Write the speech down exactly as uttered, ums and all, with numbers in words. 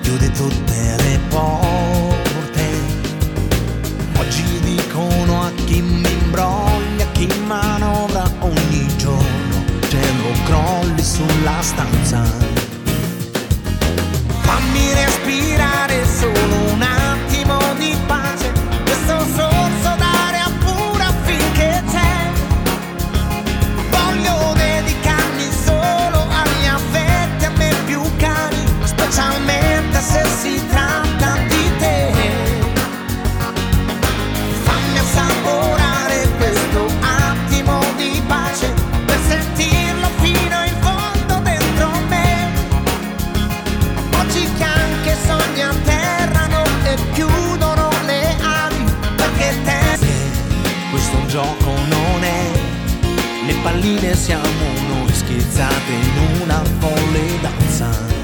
chiude tutte le porte. Oggi dicono a chi mi imbroglia, chi manovra ogni giorno, gelo crolli sulla stanza. Fammi respirare solo un attimo di pace, questo sorso d'aria pura finché c'è. Voglio dedicarmi solo agli affetti a me più cari, specialmente se si tratta di te. Fammi assaporare questo attimo di pace per sentirlo fino in fondo dentro me. Oggi che anche sogni atterrano e chiudono le ali, perché te questo un gioco non è, le palline siamo noi schizzate in una folle danza.